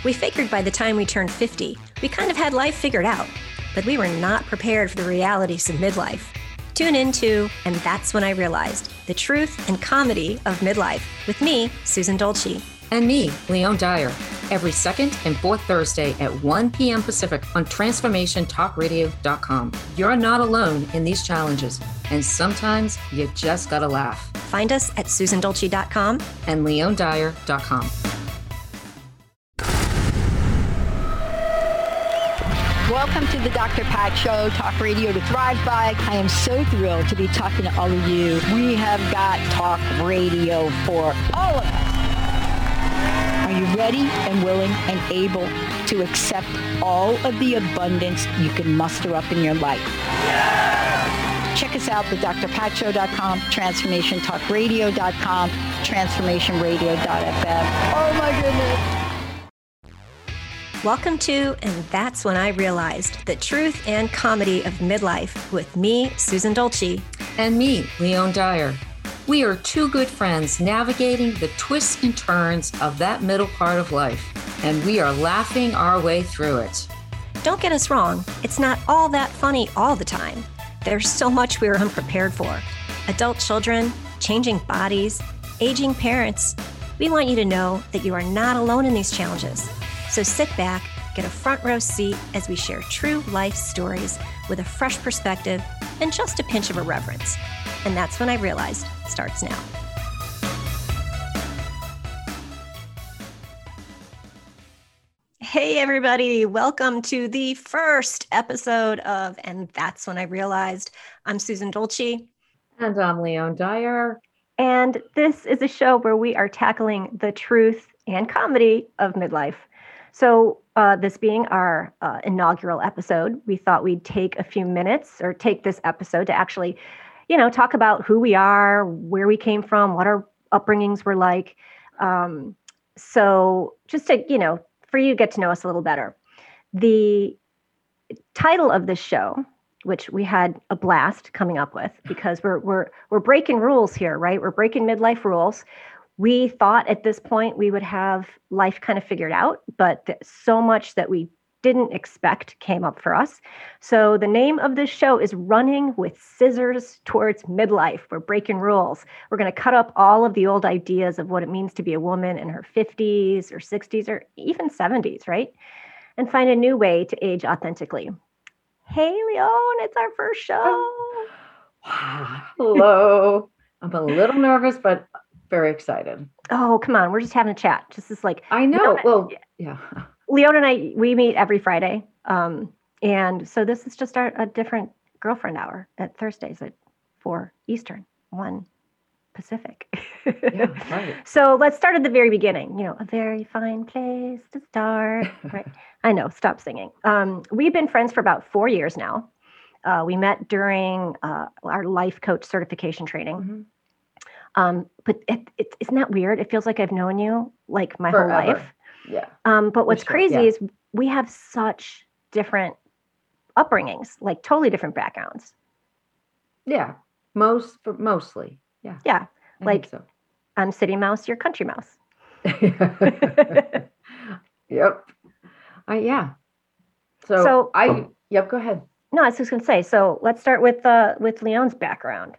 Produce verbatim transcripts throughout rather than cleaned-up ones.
We figured by the time we turned fifty, we kind of had life figured out, but we were not prepared for the realities of midlife. Tune into And That's When I Realized, the truth and comedy of midlife, with me, Susan Dolce. And me, Leone Dyer, every second and fourth Thursday at one p.m. Pacific on transformation talk radio dot com. You're not alone in these challenges, and sometimes you just gotta laugh. Find us at susan dolce dot com and leone dyer dot com. Welcome to the Doctor Pat Show, talk radio to thrive by. I am so thrilled to be talking to all of you. We have got talk radio for all of us. Are you ready and willing and able to accept all of the abundance you can muster up in your life? Yeah! Check us out at d r pat show dot com, transformation talk radio dot com, transformation radio dot f m. Oh my goodness. Welcome to And That's When I Realized, the truth and comedy of midlife, with me, Susan Dolce. And me, Leone Dyer. We are two good friends navigating the twists and turns of that middle part of life, and we are laughing our way through it. Don't get us wrong, it's not all that funny all the time. There's so much we are unprepared for. Adult children, changing bodies, aging parents. We want you to know that you are not alone in these challenges. So sit back, get a front row seat as we share true life stories with a fresh perspective and just a pinch of irreverence. And That's When I Realized starts now. Hey, everybody. Welcome to the first episode of And That's When I Realized. I'm Susan Dolce. And I'm Leone Dyer. And this is a show where we are tackling the truth and comedy of midlife. So uh, this being our uh, inaugural episode, we thought we'd take a few minutes or take this episode to actually, you know, talk about who we are, where we came from, what our upbringings were like. Um, so just to, you know, for you to get to know us a little better. The title of this show, which we had a blast coming up with because we're we're we're breaking rules here, right? We're breaking midlife rules. We thought at this point we would have life kind of figured out, but th- so much that we didn't expect came up for us. So the name of this show is Running with Scissors Towards Midlife. We're breaking rules. We're going to cut up all of the old ideas of what it means to be a woman in her fifties or sixties or even seventies, right? And find a new way to age authentically. Hey, Leone, it's our first show. Hello. I'm a little nervous, but very excited. Oh, come on. We're just having a chat. Just as like, I know. Leone, well, yeah. Leone and I, we meet every Friday. Um, and so this is just our, a different girlfriend hour at Thursdays at four Eastern, one Pacific. Yeah, right. So let's start at the very beginning. You know, a very fine place to start. Right. I know. Stop singing. Um, we've been friends for about four years now. Uh, we met during uh, our life coach certification training. Mm-hmm. Um, but it, it, isn't that weird? It feels like I've known you like my Forever. whole life. Yeah. Um, but what's sure. crazy yeah. is we have such different upbringings, like totally different backgrounds. Yeah. Most, but mostly. Yeah. Yeah. I like so. I'm city mouse, you're country mouse. Yep. Uh, yeah. So, So- I, yep, go ahead. No, I was just going to say, so let's start with, uh, with Leone's background.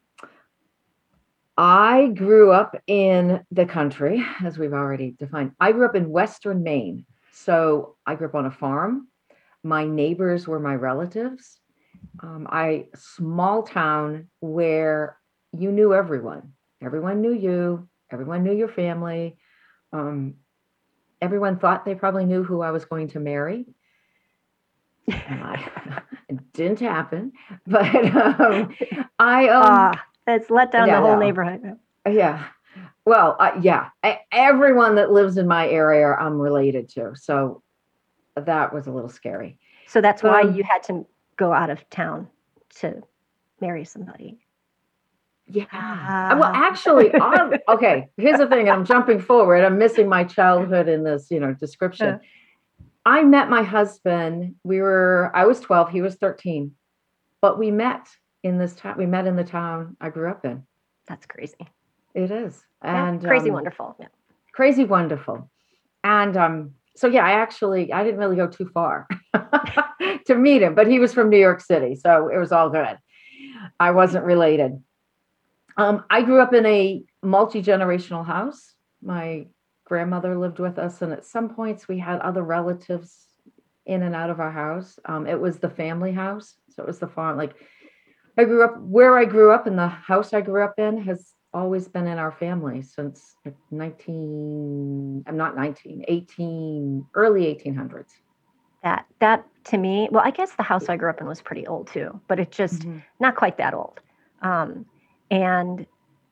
I grew up in the country, as we've already defined. I grew up in Western Maine. So I grew up on a farm. My neighbors were my relatives. Um, I small town where you knew everyone. Everyone knew you. Everyone knew your family. Um, everyone thought they probably knew who I was going to marry. And I, it didn't happen. But um, I... Um, Ah. It's let down Yeah, the whole no. neighborhood. Yeah. Well, uh, yeah. I, everyone that lives in my area, I'm related to. So that was a little scary. So that's why Um, you had to go out of town to marry somebody. Yeah. Ah. Well, actually, I'm, okay. Here's the thing. I'm jumping forward. I'm missing my childhood in this, you know, description. Uh. I met my husband. We were, I was twelve. He was thirteen. But we met in this town. We met in the town I grew up in. That's crazy. It is. Yeah, And crazy um, wonderful. Yeah. Crazy wonderful. And um, so yeah, I actually, I didn't really go too far to meet him, but he was from New York City. So it was all good. I wasn't related. Um, I grew up in a multi-generational house. My grandmother lived with us, and at some points we had other relatives in and out of our house. Um, it was the family house. So it was the farm. Like I grew up where I grew up, and the house I grew up in has always been in our family since like nineteen, I'm not nineteen, eighteen, early eighteen hundreds. That that to me, well, I guess the house I grew up in was pretty old too, but it's just Mm-hmm. not quite that old. Um, and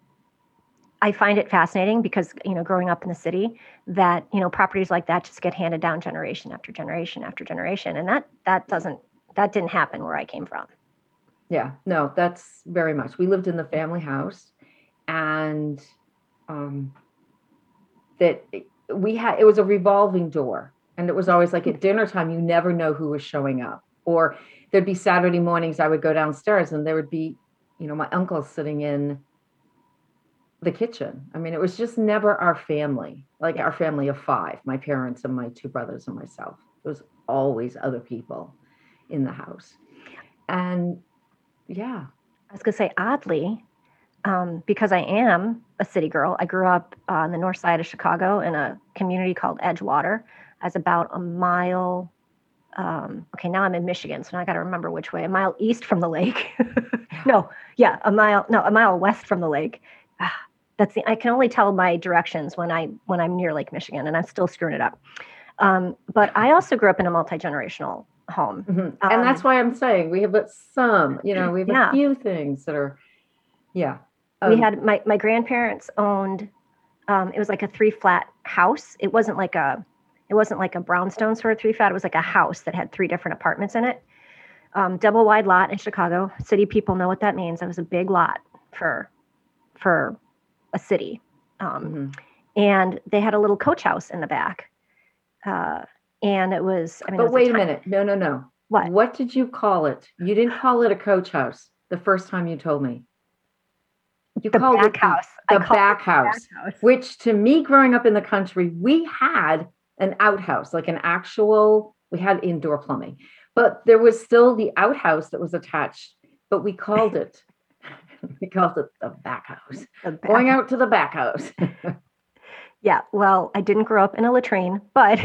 I find it fascinating because, you know, growing up in the city, that, you know, properties like that just get handed down generation after generation after generation. And that that doesn't that didn't happen where I came from. Yeah, no, that's very much. We lived in the family house, and um, that we had, it was a revolving door. And it was always like at dinner time, you never know who was showing up. Or there'd be Saturday mornings, I would go downstairs and there would be, you know, my uncle sitting in the kitchen. I mean, it was just never our family, like our family of five, my parents and my two brothers and myself. It was always other people in the house. And yeah. I was going to say, oddly, um, because I am a city girl, I grew up uh, on the north side of Chicago in a community called Edgewater. I was about a mile. Um, okay, now I'm in Michigan, so now I got to remember which way. A mile east from the lake. no, yeah, a mile. No, a mile west from the lake. Ah, that's the. I can only tell my directions when I when I'm near Lake Michigan, and I'm still screwing it up. Um, but I also grew up in a multi-generational home, Mm-hmm. um, And that's why I'm saying we have but some. You know, we have yeah. a few things that are. Yeah. Um, we had my my grandparents owned. Um, it was like a three flat house. It wasn't like a. It wasn't like a brownstone sort of three flat. It was like a house that had three different apartments in it. Um, double wide lot in Chicago. City people know what that means. It was a big lot for for a city. Um, mm-hmm. And they had a little coach house in the back. Uh, and it was, I mean, but it was wait a, a minute. No, no, no. What? What did you call it? You didn't call it a coach house the first time you told me. You the called back it house. The, I the called back, it house, the back house, which to me, growing up in the country, we had an outhouse, like an actual, we had indoor plumbing, but there was still the outhouse that was attached, but we called it, we called it the back house. The back Going house. out to the back house. Yeah, well, I didn't grow up in a latrine, but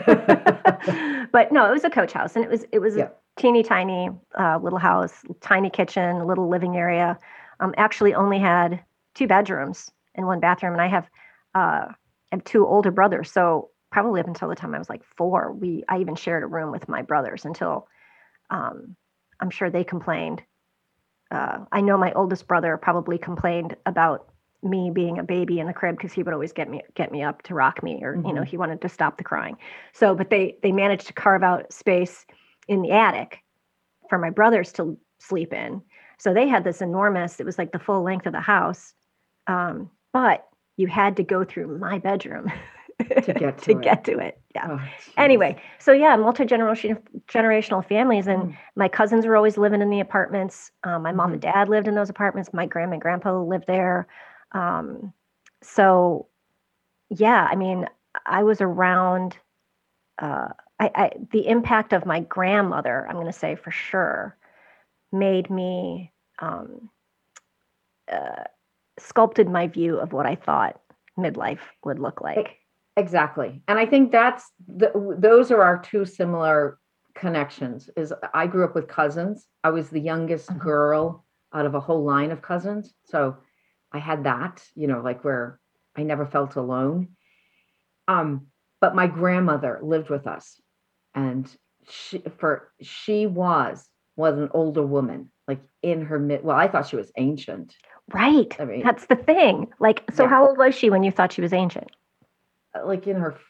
but no, it was a coach house, and it was it was Yeah. a teeny tiny uh, little house, tiny kitchen, little living area. Um, actually, only had two bedrooms and one bathroom, and I have uh, I have two older brothers, so probably up until the time I was like four, we I even shared a room with my brothers until um, I'm sure they complained. Uh, I know my oldest brother probably complained about me being a baby in the crib because he would always get me get me up to rock me, or mm-hmm. you know, he wanted to stop the crying. So, but they they managed to carve out space in the attic for my brothers to sleep in. So they had this enormous. It was like the full length of the house, um, but you had to go through my bedroom to get to, to it. get to it. Yeah. Oh, anyway, so yeah, multi-generational generational families, and mm. my cousins were always living in the apartments. Um, my mom mm-hmm. and dad lived in those apartments. My grandma and grandpa lived there. Um, so yeah, I mean, I was around, uh, I, I, the impact of my grandmother, I'm going to say for sure, made me, um, uh, sculpted my view of what I thought midlife would look like. Exactly. And I think that's, the, those are our two similar connections. Is I grew up with cousins. I was the youngest mm-hmm. girl out of a whole line of cousins. So I had that, you know, like where I never felt alone. Um, but my grandmother lived with us, and she, for, she was, was an older woman, like in her mid, well, I thought she was ancient. Right. I mean, that's the thing. Like, so yeah. How old was she when you thought she was ancient? Like in her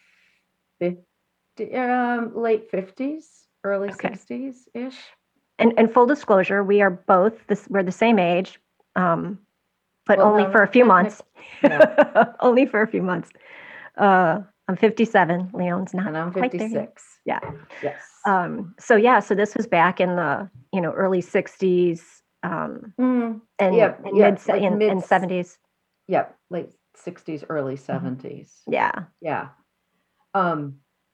fifty, um, late fifties, early okay. sixties ish. And, and full disclosure, we are both this, we're the same age. Um, But well, only no, for a few months. Yeah. Only for a few months. Uh, I'm fifty-seven. Leon's not. And I'm quite fifty-six. There. Yeah. Yes. Um, so yeah, so this was back in the you know early sixties, um, mm, and, yeah, and yeah, mid like in, mid, in seventies. Yeah, late sixties, early seventies. Yeah. Yeah. Um,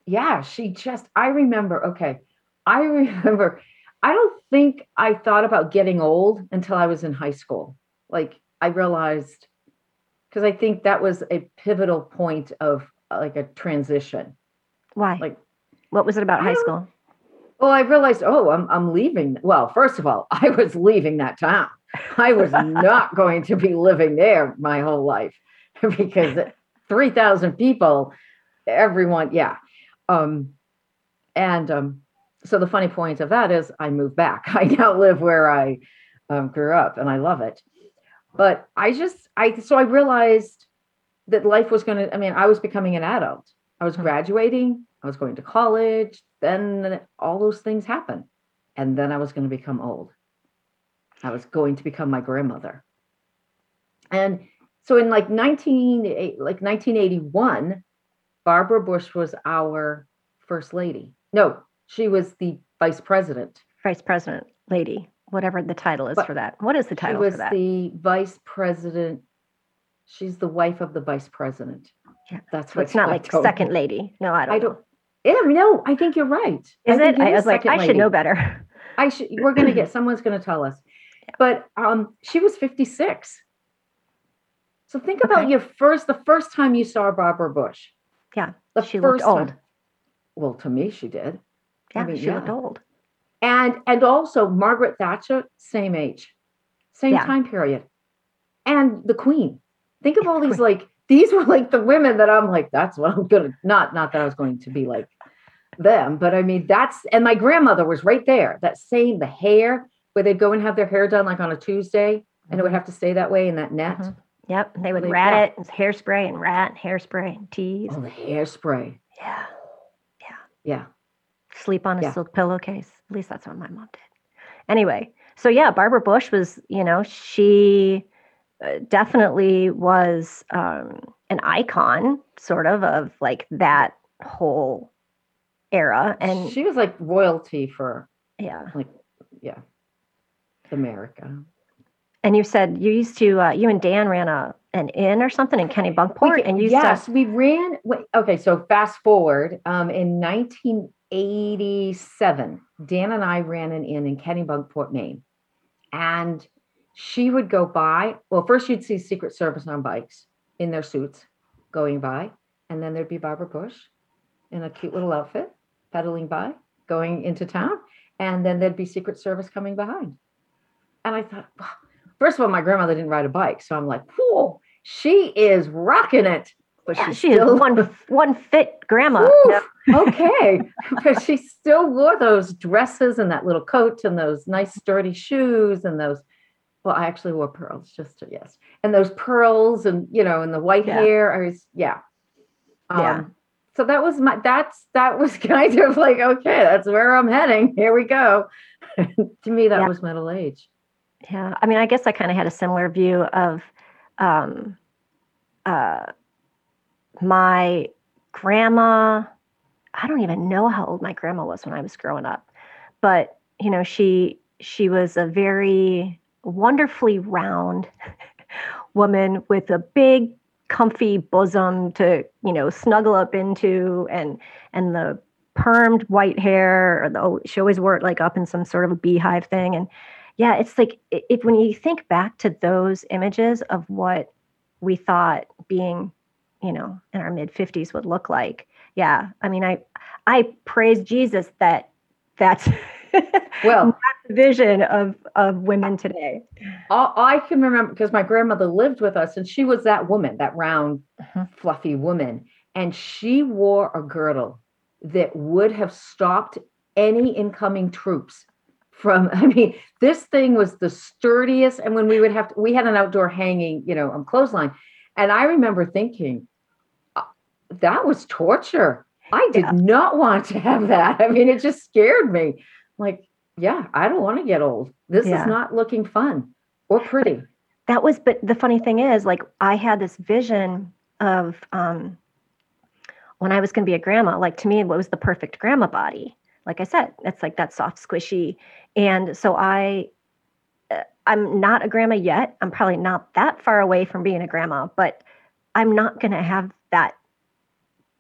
yeah, she just, I remember, okay, I remember, I don't think I thought about getting old until I was in high school. Like I realized, because I think that was a pivotal point of uh, like a transition. Why? Like, What was it about I high don't, school? well, I realized, oh, I'm, I'm leaving. Well, first of all, I was leaving that town. I was not going to be living there my whole life because three thousand people, everyone, yeah. Um, and um, so the funny point of that is I moved back. I now live where I um, grew up and I love it. But I just, I, so I realized that life was going to, I mean, I was becoming an adult. I was graduating. I was going to college. Then all those things happened. And then I was going to become old. I was going to become my grandmother. And so in like nineteen, like nineteen eighty-one, Barbara Bush was our first lady. No, she was the vice president. Vice president, lady, whatever the title is But for that. What is the She title was for that? the vice president. She's the wife of the vice president. Yeah. That's So what it's not I like told second her. lady. No, I don't I know. don't. Yeah, no, I think you're right. Is I think it? I is was like, second I should lady. know better. I should. We're gonna get someone's gonna tell us. But um, she was fifty-six. So think about Okay. your first, the first time you saw Barbara Bush. Yeah. The She looked first old. time. Well, to me, she did. Yeah, I mean, she yeah. looked old. And and also Margaret Thatcher, same age, same Yeah. time period, and the Queen. Think of all these Queen. like these were like the women that I'm like, that's what I'm gonna not not that I was going to be like them, but I mean that's and my grandmother was right there. That same the hair where they'd go and have their hair done like on a Tuesday, and it would have to stay that way in that net. Mhm. Yep. They would Like, rat yeah. it. It's hairspray and rat and hairspray and tease. Oh, the hairspray. Yeah. Yeah. Sleep on a Yeah. silk pillowcase. At least that's what my mom did. Anyway, so yeah, Barbara Bush was, you know, she uh, definitely was um, an icon, sort of, of like that whole era. And She was like royalty for yeah. like yeah, America. And you said you used to, uh, you and Dan ran a an inn or something in Kennebunkport, We- and you yes, used to, we ran. wait, Okay, so fast forward. Um, in nineteen eighty-seven, Dan and I ran an inn in Kennebunkport, Maine, and she would go by. Well, first you'd see Secret Service on bikes in their suits going by, and then there'd be Barbara Bush in a cute little outfit pedaling by, going into town, and then there'd be Secret Service coming behind. And I thought, wow. First of all, my grandmother didn't ride a bike, so I'm like, whoa, she is rocking it. But yeah, she's she still is one one fit grandma. Oof, okay, but she still wore those dresses and that little coat and those nice sturdy shoes and those. Well, I actually wore pearls, just to, yes, and those pearls and you know, and the white Yeah. hair. I was yeah, um, Yeah. So that was my that's that was kind of like okay, that's where I'm heading. Here we go. To me, that Yeah. was middle age. Yeah, I mean, I guess I kind of had a similar view of um, uh, my grandma. I don't even know how old my grandma was when I was growing up, but you know, she she was a very wonderfully round woman with a big, comfy bosom to you know snuggle up into, and and the permed white hair. Or the, oh, she always wore it like up in some sort of a beehive thing, and yeah, it's like if when you think back to those images of what we thought being, you know, in our mid fifties would look like. Yeah, I mean, I I praise Jesus that that's Well, not the vision of of women today. I, I can remember because my grandmother lived with us, and she was that woman, that round, Mhm. fluffy woman, and she wore a girdle that would have stopped any incoming troops. From, I mean, this thing was the sturdiest. And when we would have to, we had an outdoor hanging, you know, um, clothesline. And I remember thinking, uh, that was torture. I did Yeah. not want to have that. I mean, it just scared me. Like, yeah, I don't want to get old. This Yeah. is not looking fun or pretty. That was, but the funny thing is, like, I had this vision of um, when I was going to be a grandma. Like, to me, what was the perfect grandma body? Like I said, it's like that soft, squishy. And so I, uh, I'm not a grandma yet. I'm probably not that far away from being a grandma, but I'm not going to have that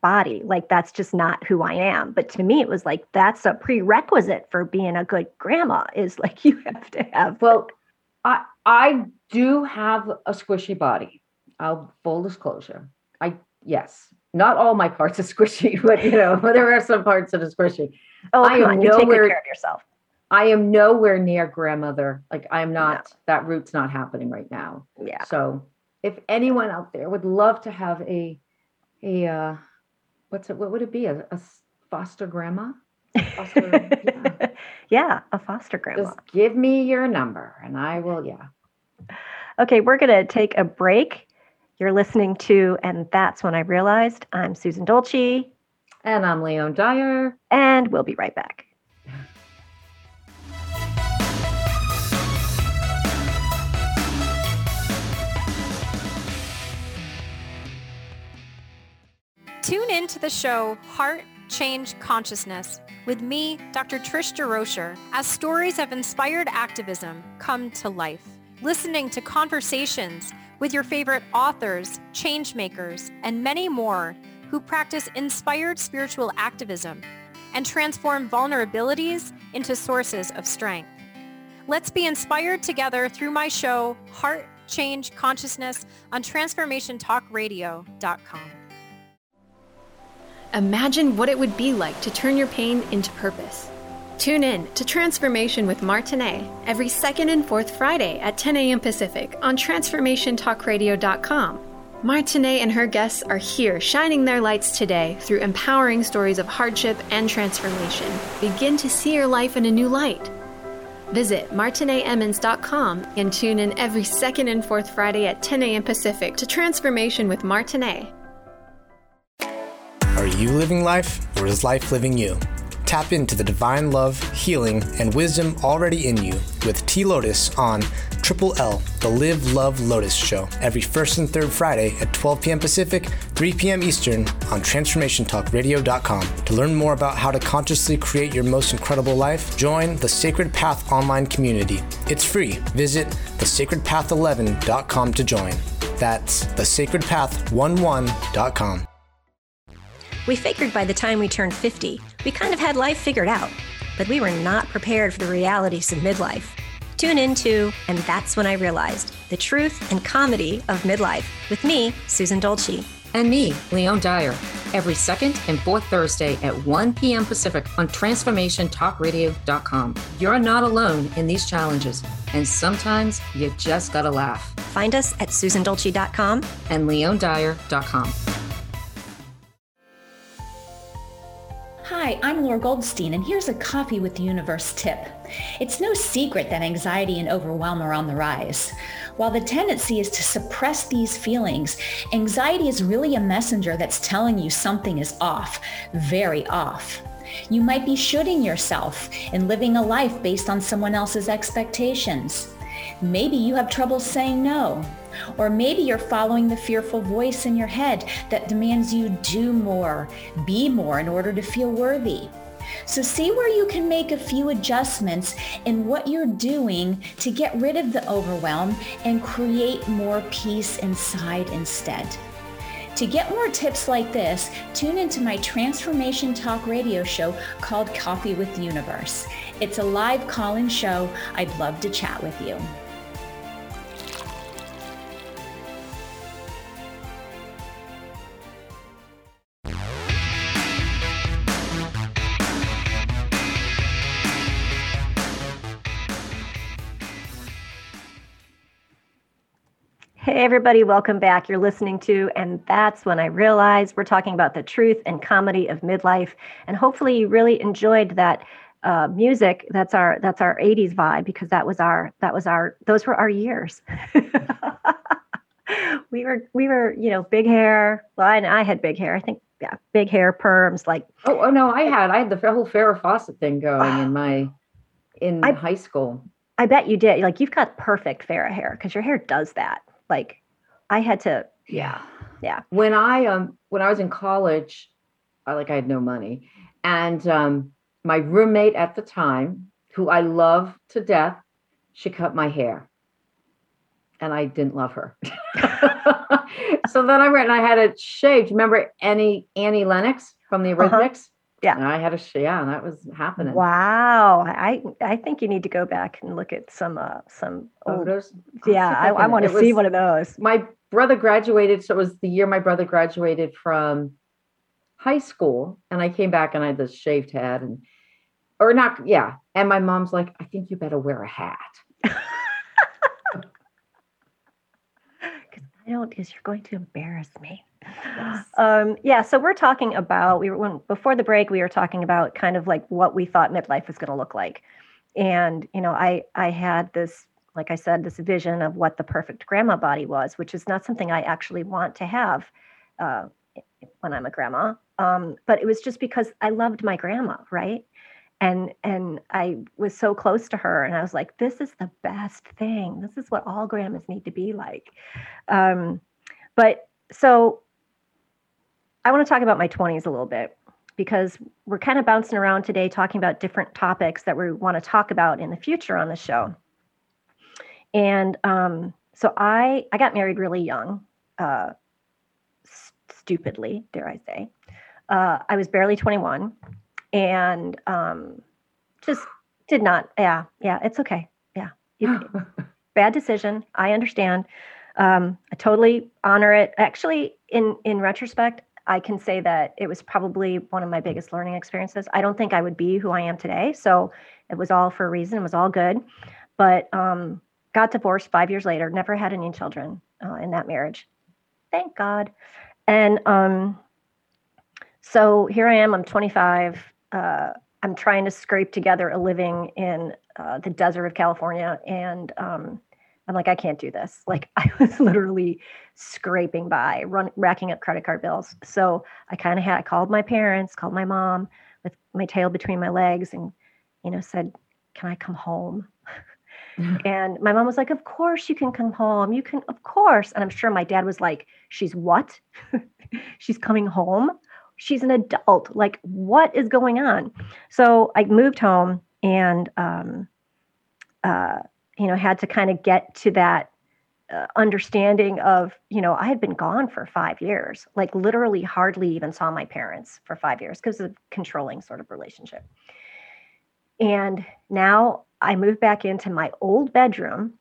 body. Like, that's just not who I am. But to me, it was like, that's a prerequisite for being a good grandma, is like, you have to have. Well, I I do have a squishy body. I'll full disclosure. I yes, not all my parts are squishy, but you know, there are some parts that are squishy. Oh, I come am on, you take good nowhere- care of yourself. I am nowhere near grandmother. Like, I'm not, No. that route's not happening right now. Yeah. So if anyone out there would love to have a, a, uh, what's it, what would it be? A, a s- foster grandma? Foster, yeah. Yeah, a foster grandma. Just give me your number and I will, yeah. Okay, we're going to take a break. You're listening to And That's When I Realized. I'm Susan Dolce, And I'm Leon Dyer. and we'll be right back. Tune in to the show Heart Change Consciousness with me, Doctor Trish DeRocher, as stories of inspired activism come to life. Listening to conversations with your favorite authors, change makers, and many more who practice inspired spiritual activism and transform vulnerabilities into sources of strength. Let's be inspired together through my show Heart Change Consciousness on transformation talk radio dot com. Imagine what it would be like to turn your pain into purpose. Tune in to Transformation with Martinet every second and fourth Friday at ten a.m. Pacific on transformation talk radio dot com. Martinet and her guests are here shining their lights today through empowering stories of hardship and transformation. Begin to see your life in a new light. Visit martinet emmons dot com and tune in every second and fourth Friday at ten a.m. Pacific to Transformation with Martinet. Are you living life, or is life living you? Tap into the divine love, healing, and wisdom already in you with T Lotus on Triple L, the Live Love Lotus Show, every first and third Friday at twelve p.m. Pacific, three p.m. Eastern on transformation talk radio dot com. To learn more about how to consciously create your most incredible life, join the Sacred Path online community. It's free. Visit the sacred path eleven dot com to join. That's the sacred path eleven dot com. We figured by the time we turned fifty, we kind of had life figured out, but we were not prepared for the realities of midlife. Tune into And That's When I Realized, the truth and comedy of midlife, with me, Susan Dolce. And me, Leon Dyer, every second and fourth Thursday at one p.m. Pacific on transformation talk radio dot com. You're not alone in these challenges, and sometimes you just gotta laugh. Find us at susan dolce dot com and leon dyer dot com. Hi, I'm Laura Goldstein, and here's a Coffee with the Universe tip. It's no secret that anxiety and overwhelm are on the rise. While the tendency is to suppress these feelings, anxiety is really a messenger that's telling you something is off, very off. You might be shooting yourself and living a life based on someone else's expectations. Maybe you have trouble saying no. Or maybe you're following the fearful voice in your head that demands you do more, be more in order to feel worthy. So see where you can make a few adjustments in what you're doing to get rid of the overwhelm and create more peace inside instead. To get more tips like this, tune into my Transformation Talk radio show called Coffee with the Universe. It's a live call-in show. I'd love to chat with you. Hey, everybody, welcome back. You're listening to And That's When I Realized. We're talking about the truth and comedy of midlife. And hopefully you really enjoyed that uh, music. That's our that's our eighties vibe, because that was our that was our those were our years. we were we were, you know, big hair. Well, I, I had big hair. I think, yeah, big hair, perms, like. Oh, oh no, I had I had the whole Farrah Fawcett thing going in my in I- high school. I bet you did. Like, you've got perfect Farrah hair, because your hair does that. Like, I had to, yeah, yeah. When I um when I was in college, I like I had no money, and um my roommate at the time, who I love to death, she cut my hair, and I didn't love her. So then I went and I had it shaved. Remember Annie, Annie Lennox from the Eurythmics? Uh-huh. Yeah. And I had a, yeah, that was happening. Wow. I, I think you need to go back and look at some, uh, some photos. Old, yeah. I, I, I want to see one of those. My brother graduated. So it was the year my brother graduated from high school, and I came back and I had this shaved head and, or not. Yeah. And my mom's like, I think you better wear a hat. I don't, because you're going to embarrass me. Yes. Um, yeah. So we're talking about, we were, when, before the break, we were talking about kind of like what we thought midlife was going to look like. And, you know, I, I had this, like I said, this vision of what the perfect grandma body was, which is not something I actually want to have uh, when I'm a grandma. Um, but it was just because I loved my grandma. Right. And, and I was so close to her, and I was like, this is the best thing. This is what all grandmas need to be like. Um, but so I want to talk about my twenties a little bit, because we're kind of bouncing around today talking about different topics that we want to talk about in the future on the show. And um, so I, I got married really young, uh, st- stupidly, dare I say. Uh, I was barely twenty-one. And um, just did not. Yeah, yeah, it's okay. Yeah, you, bad decision. I understand. Um, I totally honor it. Actually, in in retrospect, I can say that it was probably one of my biggest learning experiences. I don't think I would be who I am today. So it was all for a reason. It was all good. But um, got divorced five years later. Never had any children uh, in that marriage. Thank God. And um, so here I am. I'm twenty-five. Uh, I'm trying to scrape together a living in uh, the desert of California. And um, I'm like, I can't do this. Like, I was literally scraping by, run, racking up credit card bills. So I kind of had, I called my parents, called my mom with my tail between my legs, and, you know, said, can I come home? And my mom was like, of course you can come home. You can, of course. And I'm sure my dad was like, she's what? She's coming home? She's an adult. Like, what is going on? So I moved home and, um, uh, you know, had to kind of get to that uh, understanding of, you know, I had been gone for five years, like literally hardly even saw my parents for five years because of controlling sort of relationship. And now I moved back into my old bedroom,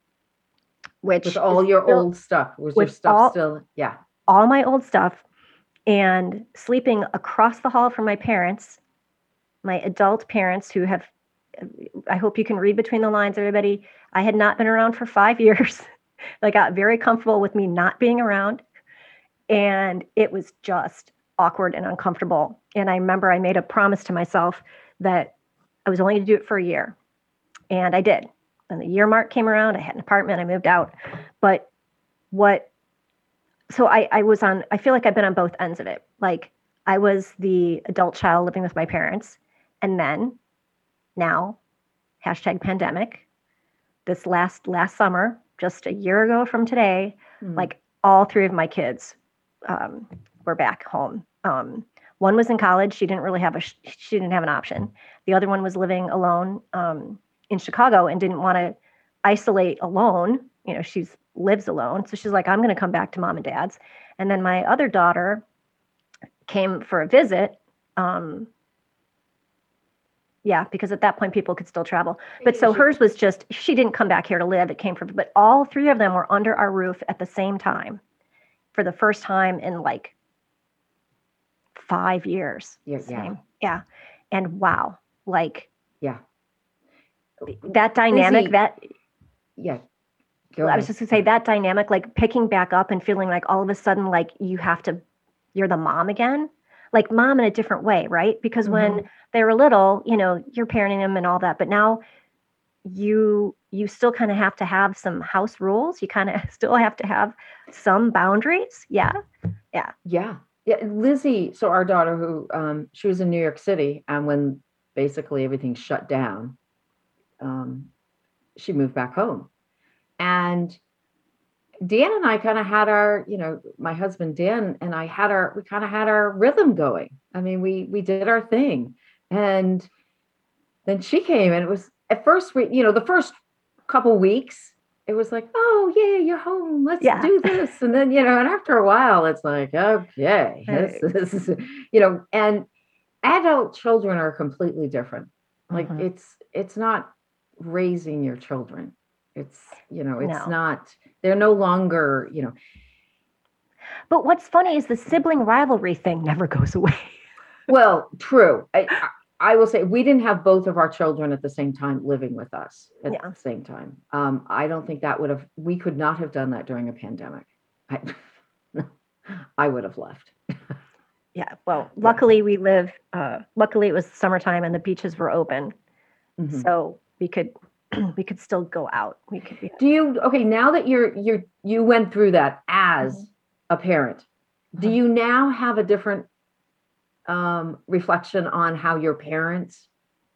which with all your still, old stuff. Was your stuff all, still? Yeah. All my old stuff. And sleeping across the hall from my parents, my adult parents who have, I hope you can read between the lines, everybody. I had not been around for five years. They got very comfortable with me not being around. And it was just awkward and uncomfortable. And I remember I made a promise to myself that I was only to do it for a year. And I did. And the year mark came around. I had an apartment. I moved out. But what So I, I was on, I feel like I've been on both ends of it. Like, I was the adult child living with my parents. And then now, hashtag pandemic, this last, last summer, just a year ago from today, mm. like all three of my kids um, were back home. Um, one was in college. She didn't really have a, she didn't have an option. The other one was living alone um, in Chicago and didn't want to isolate alone. You know, she's lives alone. So she's like, I'm going to come back to mom and dad's. And then my other daughter came for a visit. Um, yeah, because at that point people could still travel. But so hers was just, she didn't come back here to live. It came from, but all three of them were under our roof at the same time for the first time in like five years. Yeah. Yeah. yeah. And wow, like, yeah, that dynamic, Lizzie, that, yeah. I was just gonna say that dynamic, like picking back up and feeling like all of a sudden, like you have to, you're the mom again, like mom in a different way, right? Because mm-hmm. when they were little, you know, you're parenting them and all that, but now you, you still kind of have to have some house rules. You kind of still have to have some boundaries. Yeah. Yeah. Yeah. Yeah. Lizzie. So our daughter who, um, she was in New York City, and when basically everything shut down, um, she moved back home. And Dan and I kind of had our, you know, my husband, Dan, and I had our, we kind of had our rhythm going. I mean, we, we did our thing. And then she came, and it was at first, we, you know, the first couple weeks, it was like, oh yeah, you're home. Let's Yeah. do this. And then, you know, and after a while, it's like, okay, this, Right. this is, you know, and adult children are completely different. Like Mhm. it's, it's not raising your children. It's, you know, it's No. not, they're no longer, you know, But what's funny is the sibling rivalry thing never goes away. well, true. I, I I will say we didn't have both of our children at the same time living with us at Yeah. the same time. Um, I don't think that would have, we could not have done that during a pandemic. I, I would have left. Yeah. Well, luckily we live, uh, luckily it was summertime and the beaches were open. Mhm. So we could, we could still go out. We could be, Do you, okay, now that you're, you're, you went through that as Mhm. a parent, do Mhm. you now have a different um, reflection on how your parents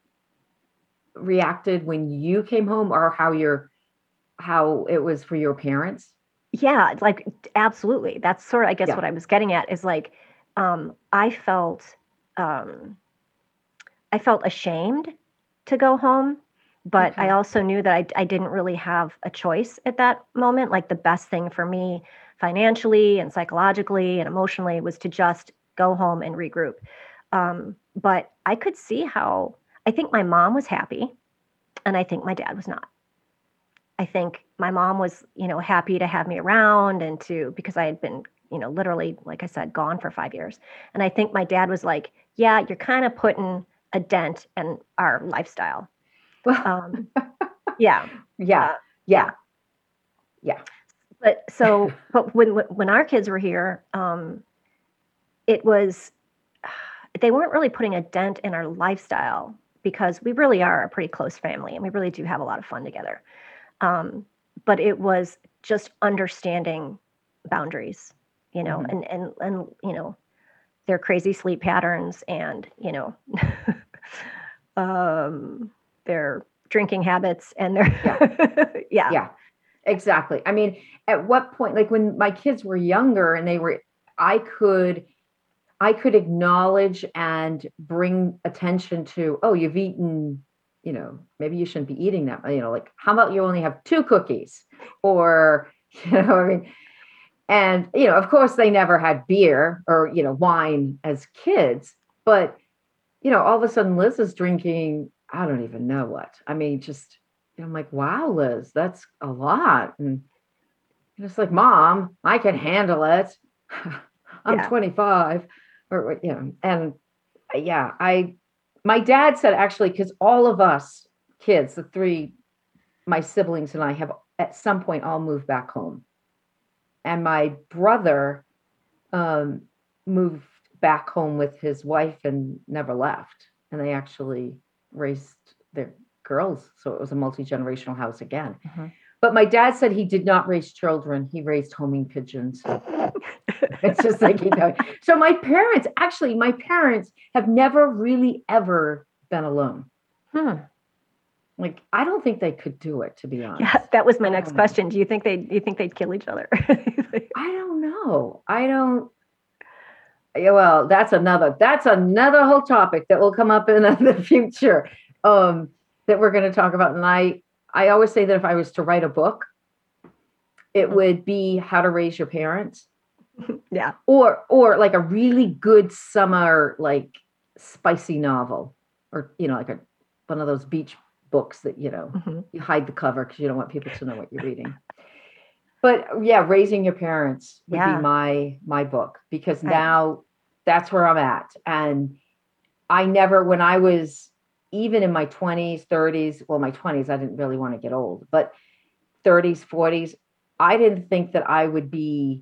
reacted when you came home, or how your, how it was for your parents? yeah, it's like absolutely. That's sort of, I guess Yeah. what I was getting at is like, um, I felt, um, I felt ashamed to go home, but I Okay. also knew that I, I didn't really have a choice at that moment. Like the best thing for me financially and psychologically and emotionally was to just go home and regroup. Um, but I could see how I think my mom was happy and I think my dad was not. I think my mom was, you know, happy to have me around and to, because I had been, you know, literally, like I said, gone for five years. And I think my dad was like, yeah, you're kind of putting a dent in our lifestyle. Well, Um, yeah. yeah, uh, yeah, yeah. But so, but when, when our kids were here, um, it was, they weren't really putting a dent in our lifestyle because we really are a pretty close family and we really do have a lot of fun together. Um, but it was just understanding boundaries, you know, Mhm. and, and, and, you know, their crazy sleep patterns and, you know, um, their drinking habits and their, yeah. Yeah, exactly. I mean, at what point, like when my kids were younger and they were, I could, I could acknowledge and bring attention to, oh, you've eaten, you know, maybe you shouldn't be eating that. You know, like, how about you only have two cookies? Or, you know, I mean, and, you know, of course they never had beer or, you know, wine as kids, but, you know, all of a sudden Liz is drinking, I don't even know what. I mean, just, you know, I'm like, wow, Liz, that's a lot. And it's like, Mom, I can handle it. I'm Yeah. twenty-five, or, you know, and yeah, I, my dad said actually, because all of us kids, the three, my siblings and I have at some point all moved back home. And my brother um, moved back home with his wife and never left. And they actually raised their girls. So it was a multi-generational house again. Mhm. But my dad said he did not raise children. He raised homing pigeons. It's just like, you know. So my parents, actually, my parents have never really ever been alone. Hmm. Like, I don't think they could do it, to be honest. Yeah, that was my I next don't know. question. Do you think they do you think they'd kill each other? I don't know. I don't. Yeah, well, that's another, that's another whole topic that will come up in the future um, that we're going to talk about. And I, I always say that if I was to write a book, it would be How to Raise Your Parents. Yeah. Or, or like a really good summer, like spicy novel, or, you know, like a, one of those beach books that, you know, Mhm. you hide the cover because you don't want people to know what you're reading. But yeah, Raising Your Parents would Yeah. be my, my book, because Right. now that's where I'm at. And I never, when I was even in my twenties, thirties, well, my twenties, I didn't really want to get old, but thirties, forties, I didn't think that I would be,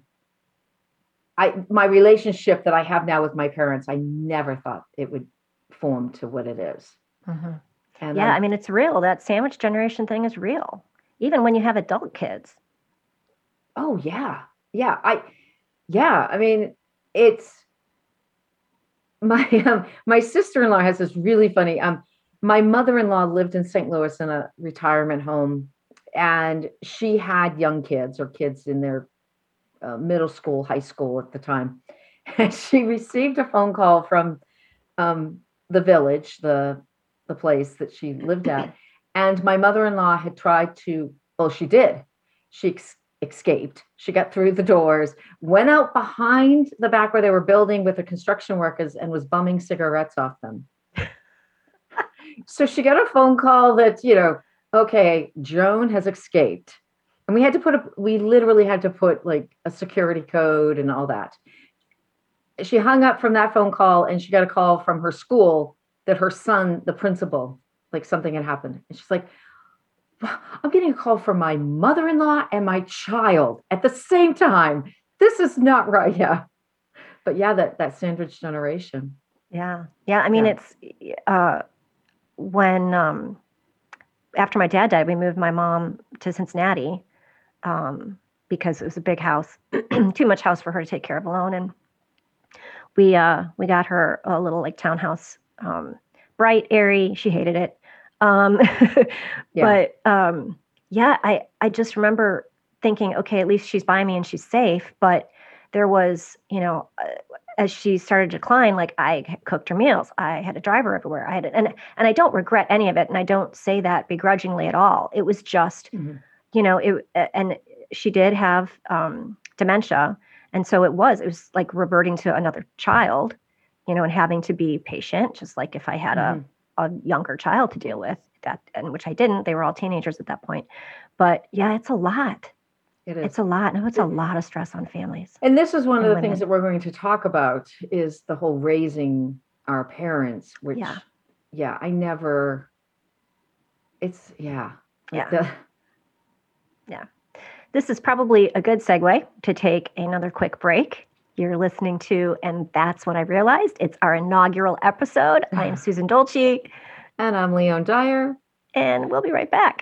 I, my relationship that I have now with my parents, I never thought it would form to what it is. Mhm. And Yeah, I, I mean, it's real. That sandwich generation thing is real, even when you have adult kids. oh yeah, yeah, I, yeah, I mean, it's, my um, my sister-in-law has this really funny, um, my mother-in-law lived in Saint Louis in a retirement home, and she had young kids or kids in their uh, middle school, high school at the time. And she received a phone call from um, the village, the the place that she lived at. And my mother-in-law had tried to, well, she did. she ex- escaped. She got through the doors, went out behind the back where they were building with the construction workers and was bumming cigarettes off them. So she got a phone call that, you know, okay, Joan has escaped. And we had to put a, we literally had to put like a security code and all that. She hung up from that phone call and she got a call from her school that her son, the principal, like something had happened. And she's like, I'm getting a call from my mother-in-law and my child at the same time. This is not right. Yeah. But yeah, that, that sandwich generation. Yeah. Yeah. I mean, yeah. it's uh, when, um, after my dad died, we moved my mom to Cincinnati um, because it was a big house, too much house for her to take care of alone. And we, uh, we got her a little like townhouse, um, bright, airy. She hated it. Um, yeah. But, um, yeah, I, I just remember thinking, okay, at least she's by me and she's safe. But there was, you know, uh, as she started to decline, like I cooked her meals. I had a driver everywhere. I had, and, and I don't regret any of it. And I don't say that begrudgingly at all. It was just, mm-hmm. you know, it, and she did have, um, dementia. And so it was, it was like reverting to another child, you know, and having to be patient, just like if I had mm-hmm. a, a younger child to deal with that, and which I didn't. They were all teenagers at that point. But yeah, it's a lot. It is. It's a lot. No, it's a lot of stress on families. And this is one of the women. things that we're going to talk about is the whole raising our parents, which, yeah, yeah I never, it's, yeah. Yeah. The, yeah. This is probably a good segue to take another quick break. You're listening to, and that's when I realized it's our inaugural episode. I am Susan Dolce. And I'm Leon Dyer. And we'll be right back.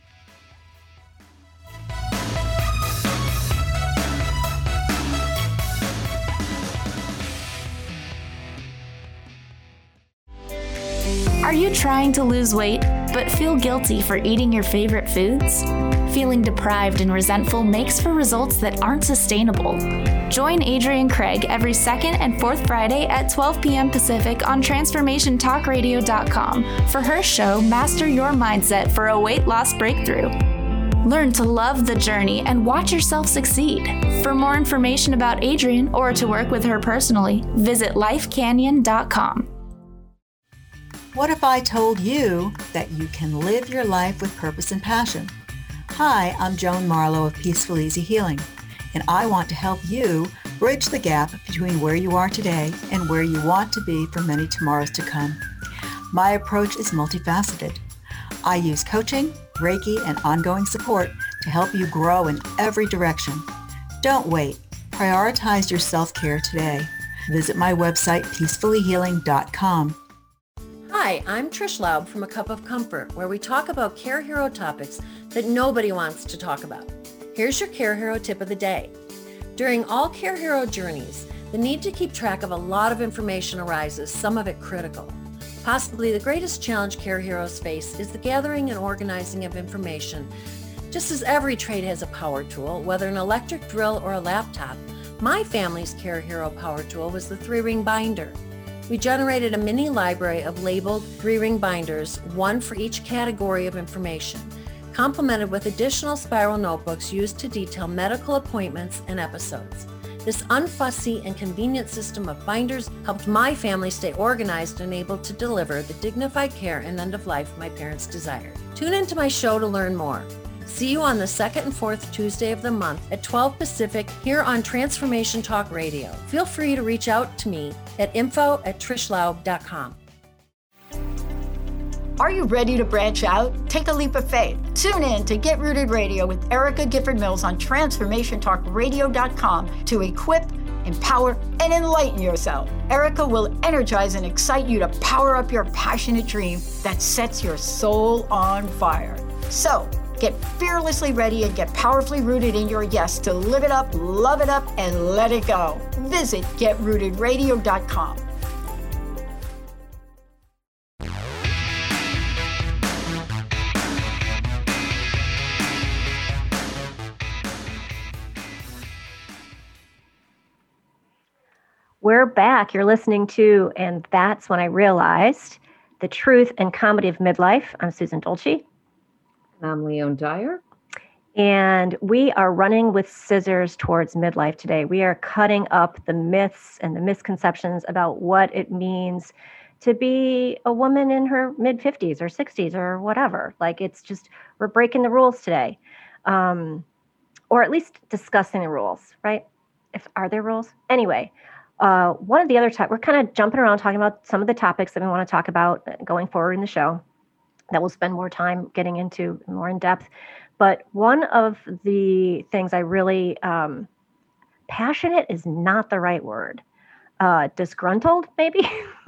Are you trying to lose weight, but feel guilty for eating your favorite foods? Feeling deprived and resentful makes for results that aren't sustainable. Join Adrienne Craig every second and fourth Friday at twelve p.m. Pacific on transformation talk radio dot com for her show, Master Your Mindset for a Weight Loss Breakthrough. Learn to love the journey and watch yourself succeed. For more information about Adrienne or to work with her personally, visit life canyon dot com. What if I told you that you can live your life with purpose and passion? Hi, I'm Joan Marlowe of Peaceful Easy Healing, and I want to help you bridge the gap between where you are today and where you want to be for many tomorrows to come. My approach is multifaceted. I use coaching, Reiki, and ongoing support to help you grow in every direction. Don't wait. Prioritize your self-care today. Visit my website, peacefully healing dot com. Hi, I'm Trish Laub from A Cup of Comfort, where we talk about Care Hero topics that nobody wants to talk about. Here's your Care Hero tip of the day. During all Care Hero journeys, the need to keep track of a lot of information arises, some of it critical. Possibly the greatest challenge Care Heroes face is the gathering and organizing of information. Just as every trade has a power tool, whether an electric drill or a laptop, my family's Care Hero power tool was the three-ring binder. We generated a mini library of labeled three-ring binders, one for each category of information, complemented with additional spiral notebooks used to detail medical appointments and episodes. This unfussy and convenient system of binders helped my family stay organized and able to deliver the dignified care and end of life my parents desired. Tune into my show to learn more. See you on the second and fourth Tuesday of the month at twelve Pacific here on Transformation Talk Radio. Feel free to reach out to me at info at trish laub dot com. Are you ready to branch out? Take a leap of faith. Tune in to Get Rooted Radio with Erica Gifford Mills on transformation talk radio dot com to equip, empower, and enlighten yourself. Erica will energize and excite you to power up your passionate dream that sets your soul on fire. So, get fearlessly ready and get powerfully rooted in your yes to live it up, love it up, and let it go. Visit get rooted radio dot com. We're back. You're listening to, and that's when I realized, The Truth and Comedy of Midlife. I'm Susan Dolce. I'm Leon Dyer. And we are running with scissors towards midlife today. We are cutting up the myths and the misconceptions about what it means to be a woman in her mid fifties or sixties or whatever. Like, it's just, we're breaking the rules today. Um, or at least discussing the rules, right? If are there rules? Anyway, uh, one of the other topics, we're kind of jumping around talking about some of the topics that we want to talk about going forward in the show that we'll spend more time getting into more in depth. But one of the things I really, um, passionate is not the right word. Uh, disgruntled, maybe,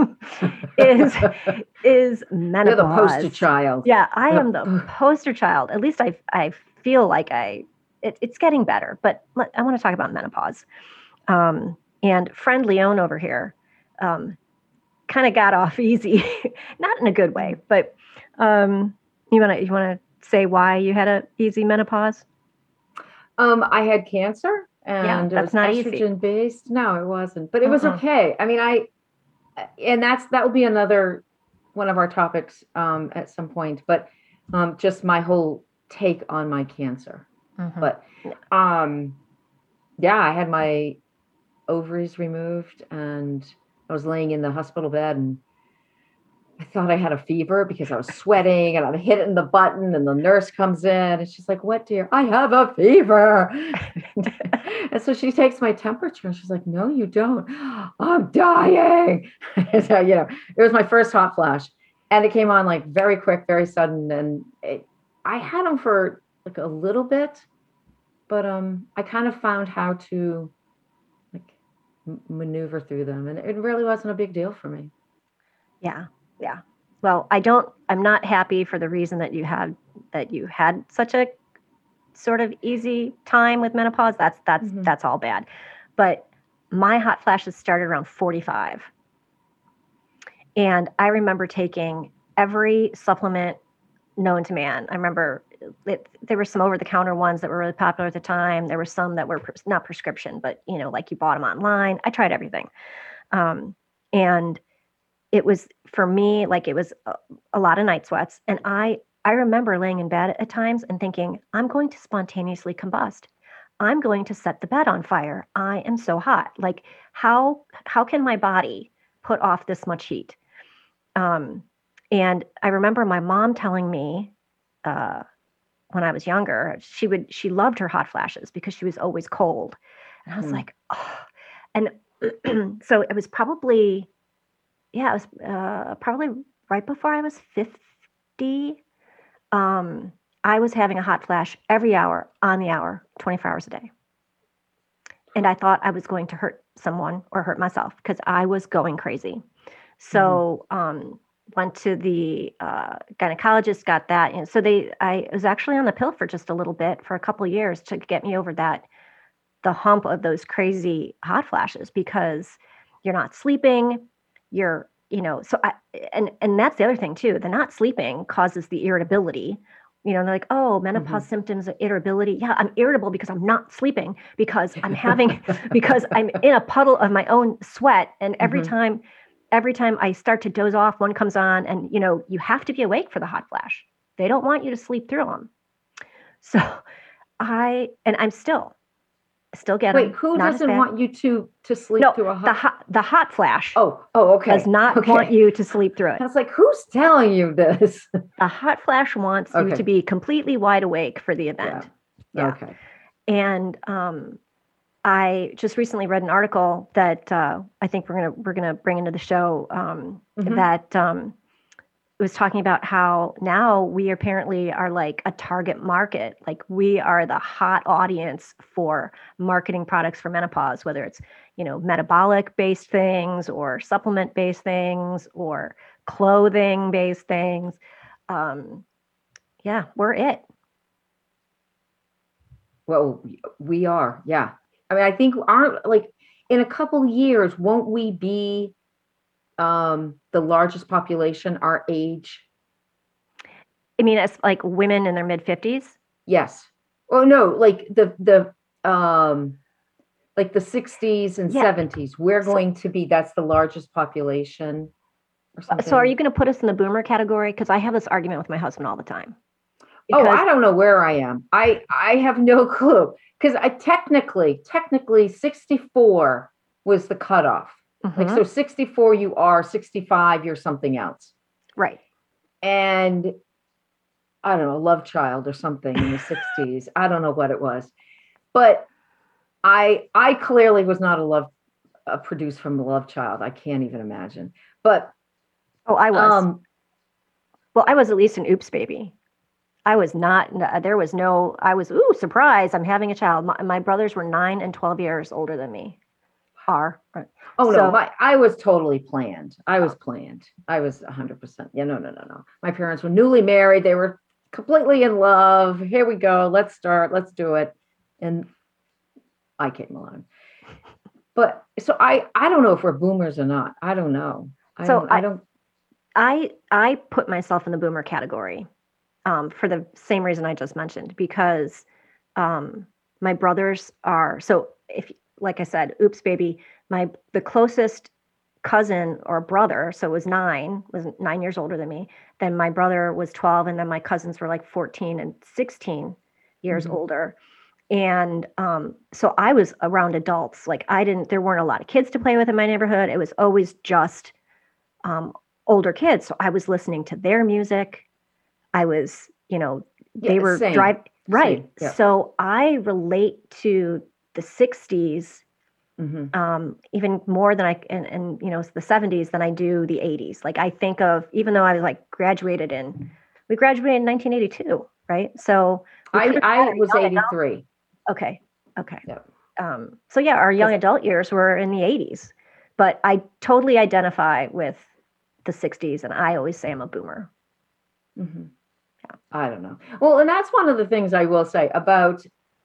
is is menopause. You're the poster child. Yeah, I am the poster child. At least I I feel like I it, it's getting better. But let, I want to talk about menopause. Um, and friend Leon over here, um, kind of got off easy, not in a good way. But um, you wanna you wanna say why you had a easy menopause? Um, I had cancer. And yeah, it that's was not estrogen easy. based. No, it wasn't, but it was Uh-uh. okay. I mean, I, and that's, that will be another one of our topics um, at some point, but um, just my whole take on my cancer. Mm-hmm. But um, yeah, I had my ovaries removed and I was laying in the hospital bed and I thought I had a fever because I was sweating and I'm hitting the button and the nurse comes in and she's like, "What, dear?" "I have a fever." And so she takes my temperature and she's like, "No, you don't." "I'm dying." So, you know, it was my first hot flash and it came on like very quick, very sudden. And it, I had them for like a little bit, but um, I kind of found how to like m- maneuver through them. And it really wasn't a big deal for me. Yeah. Yeah. Well, I don't, I'm not happy for the reason that you had, that you had such a sort of easy time with menopause. That's, that's, Mm-hmm. that's all bad. But my hot flashes started around forty-five. And I remember taking every supplement known to man. I remember it, there were some over the counter ones that were really popular at the time. There were some that were pres- not prescription, but you know, like you bought them online. I tried everything. Um, and it was, for me, like it was a, a lot of night sweats. And I, I remember laying in bed at times and thinking, I'm going to spontaneously combust. I'm going to set the bed on fire. I am so hot. Like how, how can my body put off this much heat? Um, and I remember my mom telling me, uh, when I was younger, she would, she loved her hot flashes because she was always cold. And I was mm. like, oh, and so it was probably, yeah, it was uh, probably right before I was fifty. Um, I was having a hot flash every hour, on the hour, twenty-four hours a day. And I thought I was going to hurt someone or hurt myself because I was going crazy. So mm-hmm. um, went to the uh, gynecologist, got that. And so they, I was actually on the pill for just a little bit for a couple of years to get me over that, the hump of those crazy hot flashes because you're not sleeping. You're, you know, so I, and, and that's the other thing too, the not sleeping causes the irritability, you know, they're like, oh, menopause mm-hmm. symptoms of irritability. Yeah. I'm irritable because I'm not sleeping because I'm having, because I'm in a puddle of my own sweat. And every mm-hmm. time, every time I start to doze off, one comes on and, you know, you have to be awake for the hot flash. They don't want you to sleep through them. So I, and I'm still, Still get Wait, who doesn't want you to to sleep no, through a hot? the hot the hot flash? Oh, oh, okay. Does not okay. want you to sleep through it. I was like, who's telling you this? The hot flash wants okay. you to be completely wide awake for the event. Yeah. yeah. Okay. And um, I just recently read an article that uh, I think we're gonna we're gonna bring into the show um, mm-hmm. that um, was talking about how now we apparently are like a target market. Like we are the hot audience for marketing products for menopause, whether it's, you know, metabolic based things or supplement based things or clothing based things. Um, yeah, we're it. Well, we are. Yeah. I mean, I think aren't like in a couple years, won't we be um, the largest population our age? I mean, it's like women in their mid fifties. Yes. Oh no, like the the um, like the sixties and yeah. seventies. We're so, going to be. That's the largest population. Or something. So, are you going to put us in the boomer category? Because I have this argument with my husband all the time. Oh, I don't know where I am. I, I have no clue. Because I technically, technically sixty-four was the cutoff. Mm-hmm. Like, so sixty-four, you are, sixty-five, you're something else. Right. And I don't know, Love Child or something in the sixties. I don't know what it was. But I I clearly was not a love uh, produced from the Love Child. I can't even imagine. But oh, I was. Um, well, I was at least an Oops Baby. I was not. There was no. I was. Ooh, surprise! I'm having a child. My, my brothers were nine and twelve years older than me. Are. Oh so, no! My, I was totally planned. I was planned. I was one hundred percent. Yeah. No. No. No. No. My parents were newly married. They were completely in love. Here we go. Let's start. Let's do it. And I came along. But so I. I don't know if we're boomers or not. I don't know. I so don't, I, I don't. I I put myself in the boomer category. Um, for the same reason I just mentioned, because um, my brothers are, so if, like I said, Oops Baby, my, the closest cousin or brother, so was nine, was nine years older than me. Then my brother was twelve. And then my cousins were like fourteen and sixteen years mm-hmm. older. And um, so I was around adults. Like I didn't, there weren't a lot of kids to play with in my neighborhood. It was always just um, older kids. So I was listening to their music. I was, you know, they yeah, were driving, right. Yeah. So I relate to the sixties mm-hmm. um, even more than I, and, and, you know, the seventies than I do the eighties. Like I think of, even though I was like graduated in, we graduated in nineteen eighty-two, right? So I, I was eighty-three. Adult. Okay. Okay. Yep. Um, so yeah, our young adult years were in the eighties, but I totally identify with the sixties, and I always say I'm a boomer. Mm-hmm. Yeah. I don't know. Well, and that's one of the things I will say about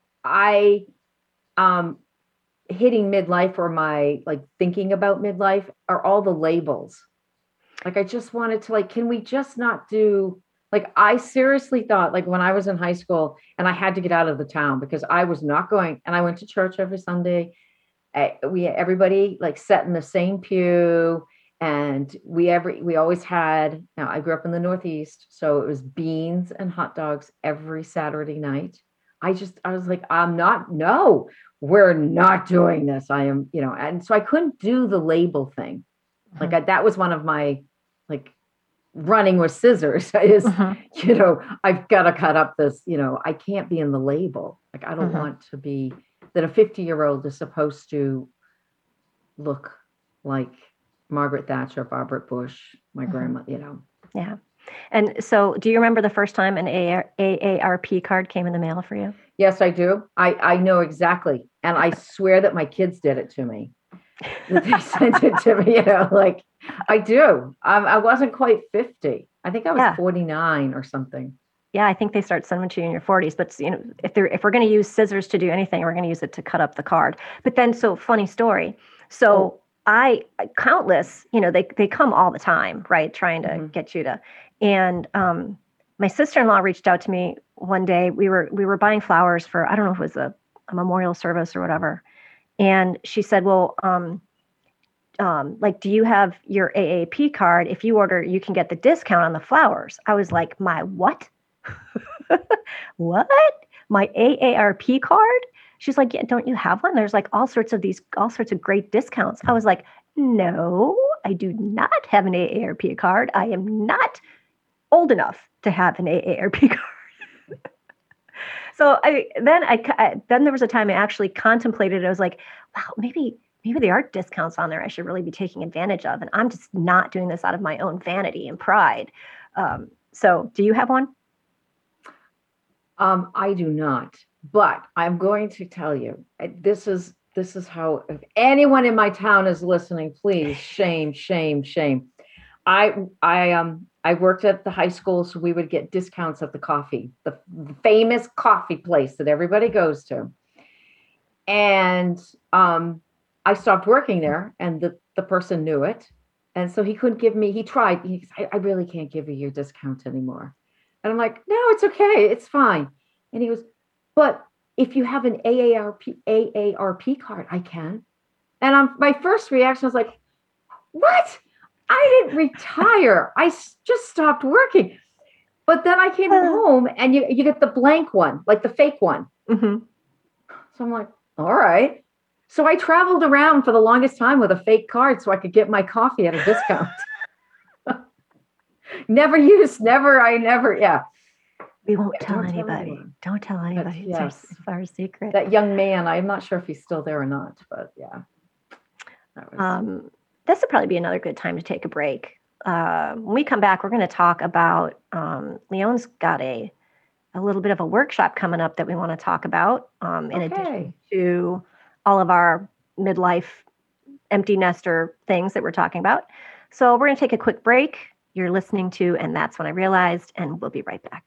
I um hitting midlife, or my like thinking about midlife, are all the labels. Like I just wanted to like, can we just not do, like I seriously thought, like when I was in high school and I had to get out of the town because I was not going, and I went to church every Sunday. I, we everybody like sat in the same pew. And we every we always had, now I grew up in the Northeast, so it was beans and hot dogs every Saturday night. I just, I was like, I'm not, no, we're not doing this. I am, you know, and so I couldn't do the label thing. Mm-hmm. Like I, that was one of my, like running with scissors is, mm-hmm. you know, I've got to cut up this, you know, I can't be in the label. Like, I don't mm-hmm. want to be, that a fifty year old is supposed to look like Margaret Thatcher, Barbara Bush, my mm-hmm. grandma, you know. Yeah. And so do you remember the first time an A A R P card came in the mail for you? Yes, I do. I, I know exactly. And I swear that my kids did it to me. That they sent it to me, you know, like I do. Um, I wasn't quite fifty. I think I was yeah. forty-nine or something. Yeah, I think they start sending to you in your forties. But you know, if they're if we're going to use scissors to do anything, we're going to use it to cut up the card. But then, so funny story. So oh. I countless, you know, they they come all the time, right? Trying to mm-hmm. get you to. And um, my sister-in-law reached out to me one day. We were we were buying flowers for, I don't know if it was a, a memorial service or whatever. And she said, well, um, um, like, do you have your A A P card? If you order, you can get the discount on the flowers. I was like, my what? What? My A A R P card? She's like, yeah, don't you have one? There's like all sorts of these, all sorts of great discounts. I was like, no, I do not have an A A R P card. I am not old enough to have an A A R P card. So I then I, I then there was a time I actually contemplated it. I was like, wow, maybe maybe there are discounts on there I should really be taking advantage of, and I'm just not doing this out of my own vanity and pride. Um, so, do you have one? Um, I do not, but I'm going to tell you this is this is how. If anyone in my town is listening, please shame, shame, shame. I I um. I worked at the high school, so we would get discounts at the coffee, the famous coffee place that everybody goes to. And um, I stopped working there, and the, the person knew it. And so he couldn't give me, he tried, he said, I, I really can't give you your discount anymore. And I'm like, no, it's okay, it's fine. And he goes, but if you have an A A R P, A A R P card, I can. And I'm, my first reaction was like, what? I didn't retire. I just stopped working. But then I came Uh. home and you, you get the blank one, like the fake one. Mm-hmm. So I'm like, all right. So I traveled around for the longest time with a fake card so I could get my coffee at a discount. Never used, never, I never, yeah. We won't Yeah, tell don't tell anybody. anyone. Don't tell anybody. It's, our, yes. it's our secret. That young man, I'm not sure if he's still there or not, but yeah. That was, Um, this would probably be another good time to take a break. Uh, when we come back, we're going to talk about, um, Leon's got a, a little bit of a workshop coming up that we want to talk about, um, in Okay. addition to all of our midlife empty nester things that we're talking about. So we're going to take a quick break. You're listening to And That's When I Realized, and we'll be right back.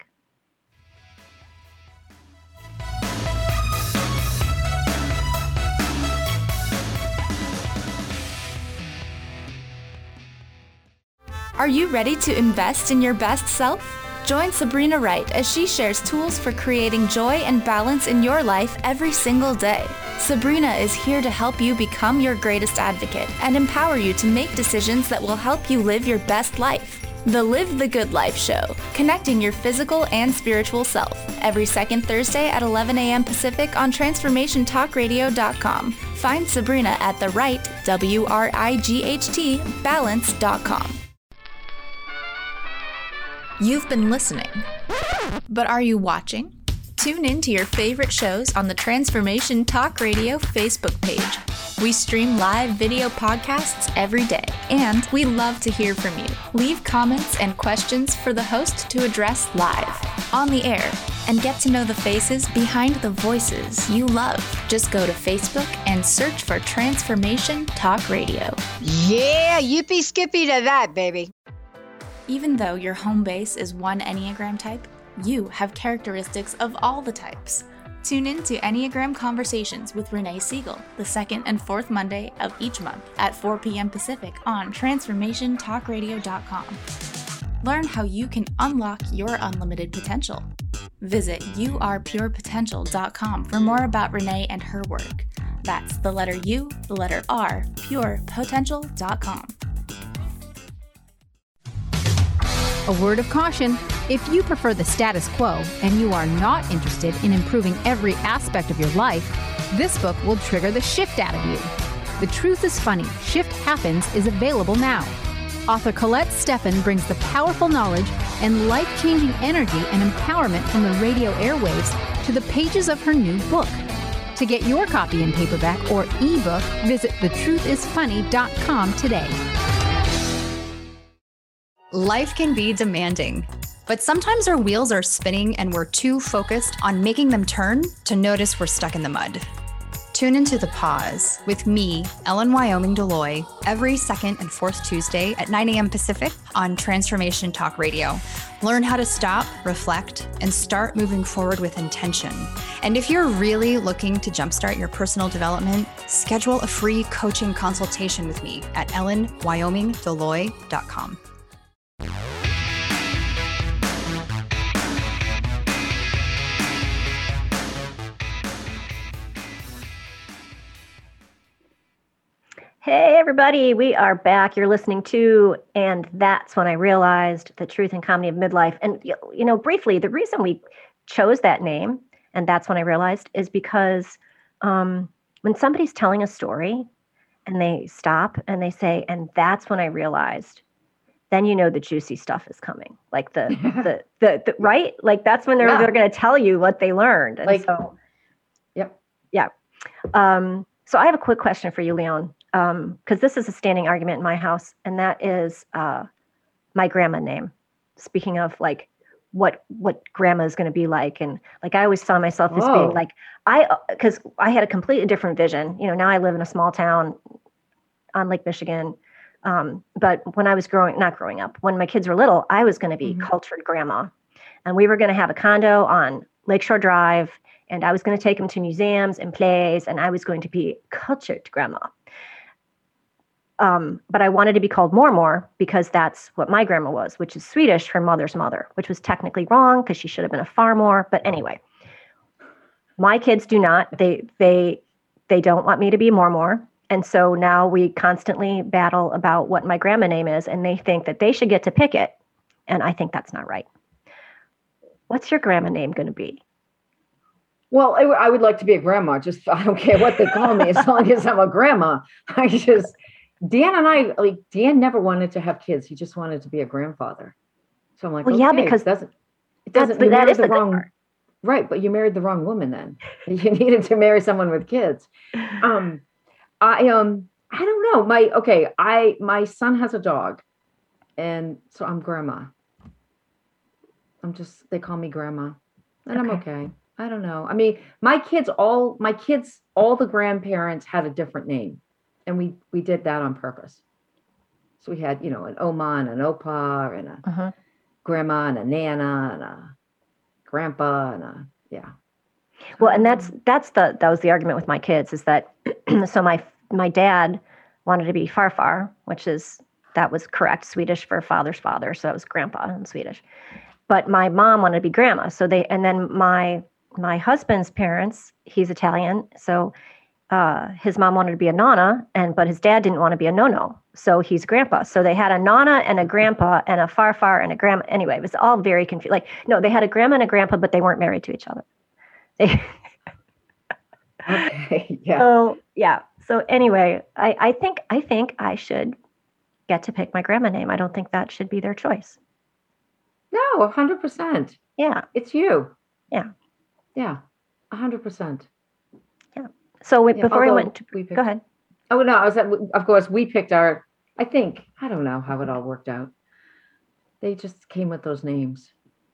Are you ready to invest in your best self? Join Sabrina Wright as she shares tools for creating joy and balance in your life every single day. Sabrina is here to help you become your greatest advocate and empower you to make decisions that will help you live your best life. The Live the Good Life Show, connecting your physical and spiritual self, every second Thursday at eleven a.m. Pacific on transformation talk radio dot com. Find Sabrina at the right, W R I G H T, balance dot com. You've been listening, but are you watching? Tune in to your favorite shows on the Transformation Talk Radio Facebook page. We stream live video podcasts every day, and we love to hear from you. Leave comments and questions for the host to address live, on the air, and get to know the faces behind the voices you love. Just go to Facebook and search for Transformation Talk Radio. Yeah, yippee skippy to that, baby. Even though your home base is one Enneagram type, you have characteristics of all the types. Tune in to Enneagram Conversations with Renee Siegel, the second and fourth Monday of each month at four p.m. Pacific on transformation talk radio dot com. Learn how you can unlock your unlimited potential. Visit you are pure potential dot com for more about Renee and her work. That's the letter U, the letter R, pure potential dot com. A word of caution, if you prefer the status quo and you are not interested in improving every aspect of your life, this book will trigger the shift out of you. The Truth is Funny, Shift Happens is available now. Author Colette Steffen brings the powerful knowledge and life-changing energy and empowerment from the radio airwaves to the pages of her new book. To get your copy in paperback or ebook, visit the truth is funny dot com today. Life can be demanding, but sometimes our wheels are spinning and we're too focused on making them turn to notice we're stuck in the mud. Tune into The Pause with me, Ellen Wyoming Deloy, every second and fourth Tuesday at nine a.m. Pacific on Transformation Talk Radio. Learn how to stop, reflect, and start moving forward with intention. And if you're really looking to jumpstart your personal development, schedule a free coaching consultation with me at ellen wyoming deloy dot com. Hey, everybody, we are back. You're listening to And That's When I Realized, the Truth and Comedy of Midlife. And, you know, briefly, the reason we chose that name, And That's When I Realized, is because um, when somebody's telling a story and they stop and they say, and that's when I realized, then you know the juicy stuff is coming. Like the, the, the, the, right? Like that's when they're, Yeah. they're going to tell you what they learned. And Like- so, Yep. yeah. Um, so I have a quick question for you, Leon. Um, because this is a standing argument in my house, and that is uh, my grandma name. Speaking of like what what grandma is going to be like, and like I always saw myself as Whoa. being like I because I had a completely different vision. You know, now I live in a small town on Lake Michigan. Um, but when I was growing, not growing up, when my kids were little, I was going to be Mhm. cultured grandma, and we were going to have a condo on Lakeshore Drive, and I was going to take them to museums and plays, and I was going to be cultured grandma. Um, but I wanted to be called Mormor because that's what my grandma was, which is Swedish for mother's mother, which was technically wrong because she should have been a farmor. But anyway, my kids do not. They they they don't want me to be Mormor. And so now we constantly battle about what my grandma name is, and they think that they should get to pick it. And I think that's not right. What's your grandma name going to be? Well, I, I would like to be a grandma. Just I don't care what they call me as long as I'm a grandma. I just Dan and I like Dan never wanted to have kids. He just wanted to be a grandfather. So I'm like, well, okay, yeah, because it doesn't it doesn't you that married is the, the wrong right, but you married the wrong woman then. You needed to marry someone with kids. Um, I um I don't know. My okay, I my son has a dog, and so I'm grandma. I'm just they call me grandma, and I'm okay. I don't know. I mean, my kids all my kids all the grandparents had a different name, and we we did that on purpose. So we had, you know, an Oma and an Opa and a uh-huh. grandma and a Nana and a grandpa and a yeah. Well, and that's that's the that was the argument with my kids is that so my my dad wanted to be Farfar, which is that was correct Swedish for father's father, so it was grandpa in Swedish. But my mom wanted to be grandma, so they and then my my husband's parents, he's Italian, so uh, his mom wanted to be a nonna, and but his dad didn't want to be a no-no, so he's grandpa. So they had a nonna and a grandpa and a farfar and a grandma. Anyway, it was all very confusing. Like, no, they had a grandma and a grandpa, but they weren't married to each other. They okay, yeah. So yeah. So anyway, I, I think I think I should get to pick my grandma name. I don't think that should be their choice. No, a hundred percent. Yeah, it's you. Yeah, yeah, a hundred percent. Yeah. So we, yeah, before we went to we picked, go ahead. Oh no, I was at, of course we picked our. I think I don't know how it all worked out. They just came with those names.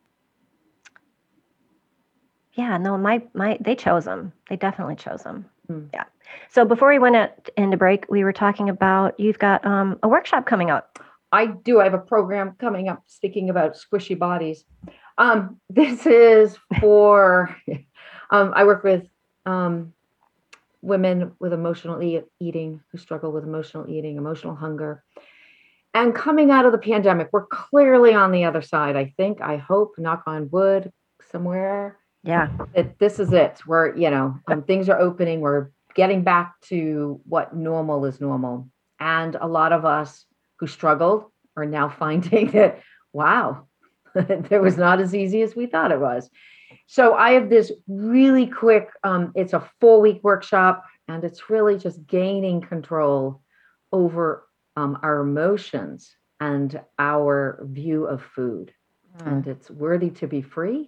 Yeah, no, my my they chose them. They definitely chose them. Hmm. Yeah. So before we went at, into break, we were talking about you've got um, a workshop coming up. I do. I have a program coming up speaking about squishy bodies. Um, this is for, um, I work with um, women with emotional e- eating who struggle with emotional eating, emotional hunger. And coming out of the pandemic, we're clearly on the other side, I think, I hope, knock on wood, somewhere. Yeah. That this is it. We're, you know, um, things are opening. We're getting back to what normal is normal. And a lot of us who struggled are now finding that, wow, it was not as easy as we thought it was. So I have this really quick, um, it's a four week workshop, and it's really just gaining control over um, our emotions and our view of food. Mm. And it's worthy to be free.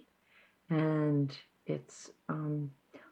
And it's um,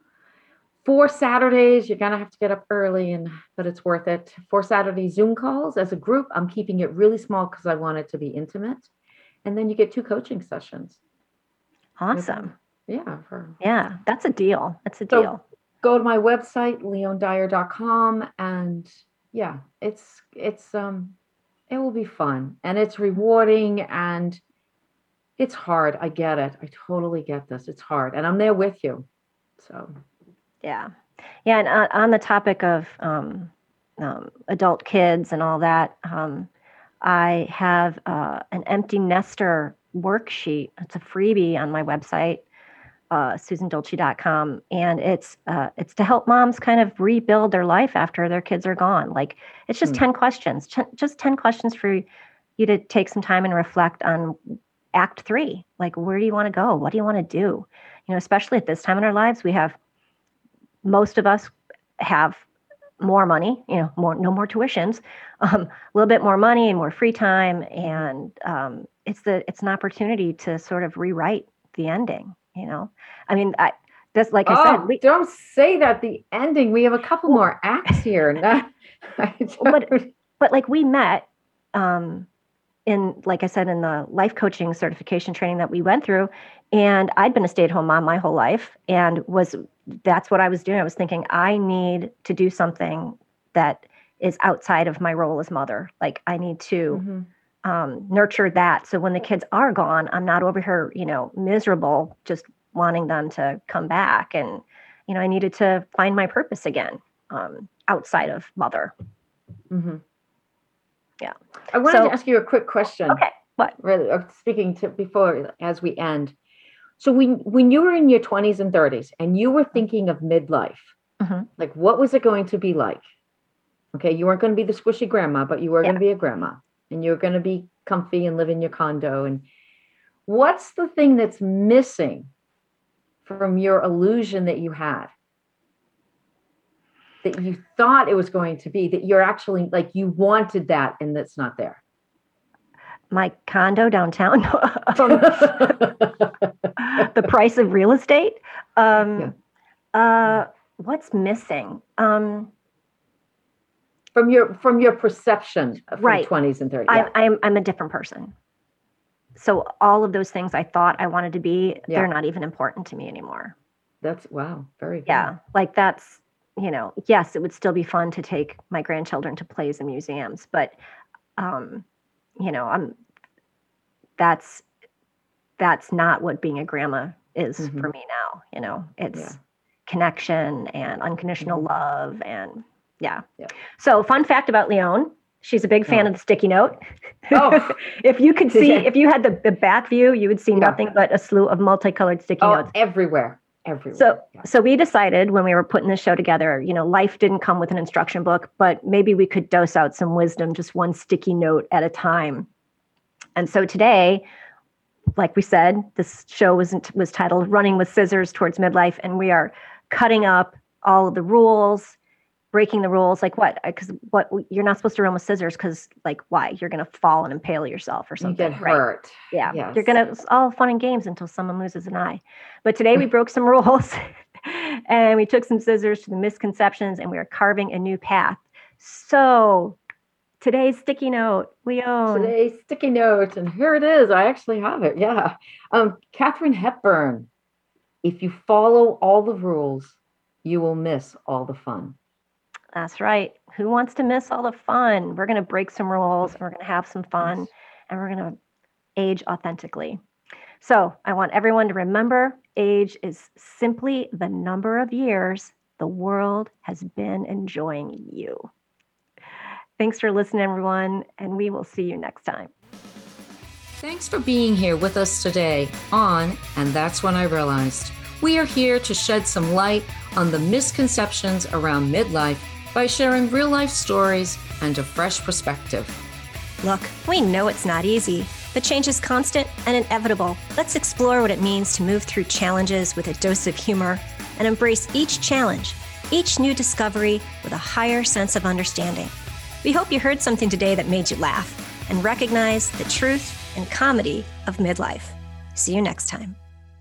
four Saturdays. You're going to have to get up early, and but it's worth it. Four Saturday Zoom calls as a group. I'm keeping it really small because I want it to be intimate. And then you get two coaching sessions. Awesome. Yeah. For, yeah, that's a deal. That's a so deal. Go to my website, leon dyer dot com. And yeah, it's, it's, um, it will be fun, and it's rewarding, and it's hard. I get it. I totally get this. It's hard, and I'm there with you. So. Yeah. Yeah. And uh, on the topic of um, um, adult kids and all that, um, I have uh, an empty nester worksheet. It's a freebie on my website, uh, susan dolce dot com. And it's uh, it's to help moms kind of rebuild their life after their kids are gone. Like, it's just mm. ten questions, Ch- just ten questions for you to take some time and reflect on act three. Like, where do you want to go? What do you want to do? You know, especially at this time in our lives, we have, most of us have more money, you know, more, no more tuitions, um, a little bit more money and more free time. And um, it's the, it's an opportunity to sort of rewrite the ending, you know? I mean, I, that's like I oh, said, we, don't say that the ending, we have a couple well, more acts here. Not, but, but like we met, um, in, like I said, in the life coaching certification training that we went through, and I'd been a stay-at-home mom my whole life, and was, that's what I was doing. I was thinking, I need to do something that is outside of my role as mother. Like, I need to mm-hmm. um, nurture that. So when the kids are gone, I'm not over here, you know, miserable, just wanting them to come back. And, you know, I needed to find my purpose again, um, outside of mother. Mm-hmm. Yeah. I wanted so, to ask you a quick question. Okay. What? Really, speaking to before, as we end. So when, when you were in your twenties and thirties and you were thinking of midlife, mm-hmm. like, what was it going to be like? Okay. You weren't going to be the squishy grandma, but you were yeah. going to be a grandma, and you were going to be comfy and live in your condo. And what's the thing that's missing from your illusion that you had? That you thought it was going to be, that you're actually like you wanted that and that's not there? My condo downtown. The price of real estate. Um, yeah. uh, what's missing? Um, from your from your perception from right. twenties and thirties. Yeah. I, I'm I'm a different person. So all of those things I thought I wanted to be, yeah. they're not even important to me anymore. That's wow, very good. Yeah, like that's, you know, yes, it would still be fun to take my grandchildren to plays and museums, but um, you know, I'm that's that's not what being a grandma is mm-hmm. for me now. You know, it's yeah. connection and unconditional mm-hmm. love and yeah. yeah. So fun fact about Leon, she's a big fan oh. of the sticky note. Oh. If you could see, if you had the, the back view, you would see yeah. nothing but a slew of multicolored sticky oh, notes. Everywhere. Everywhere. So, yeah. so we decided when we were putting this show together, you know, life didn't come with an instruction book, but maybe we could dose out some wisdom, just one sticky note at a time. And so today, like we said, this show was was titled Running with Scissors Towards Midlife, and we are cutting up all of the rules, breaking the rules. Like what? Because what you're not supposed to run with scissors because, like, why? You're going to fall and impale yourself or something. You get hurt. Right? Yeah. Yes. You're going to, it's all fun and games until someone loses an eye. But today we broke some rules and we took some scissors to the misconceptions and we are carving a new path. So today's sticky note, Leon. Today's sticky note, and here it is. I actually have it. Yeah. Um, Katharine Hepburn. If you follow all the rules, you will miss all the fun. That's right. Who wants to miss all the fun? We're going to break some rules and we're going to have some fun yes. and we're going to age authentically. So I want everyone to remember age is simply the number of years the world has been enjoying you. Thanks for listening, everyone, and we will see you next time. Thanks for being here with us today on And That's When I Realized. We are here to shed some light on the misconceptions around midlife by sharing real-life stories and a fresh perspective. Look, we know it's not easy, but change is constant and inevitable. Let's explore what it means to move through challenges with a dose of humor and embrace each challenge, each new discovery with a higher sense of understanding. We hope you heard something today that made you laugh and recognize the truth and comedy of midlife. See you next time.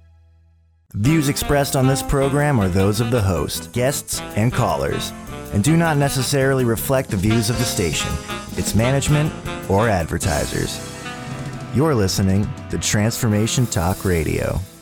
Views expressed on this program are those of the host, guests, and callers, and do not necessarily reflect the views of the station, its management, or advertisers. You're listening to Transformation Talk Radio.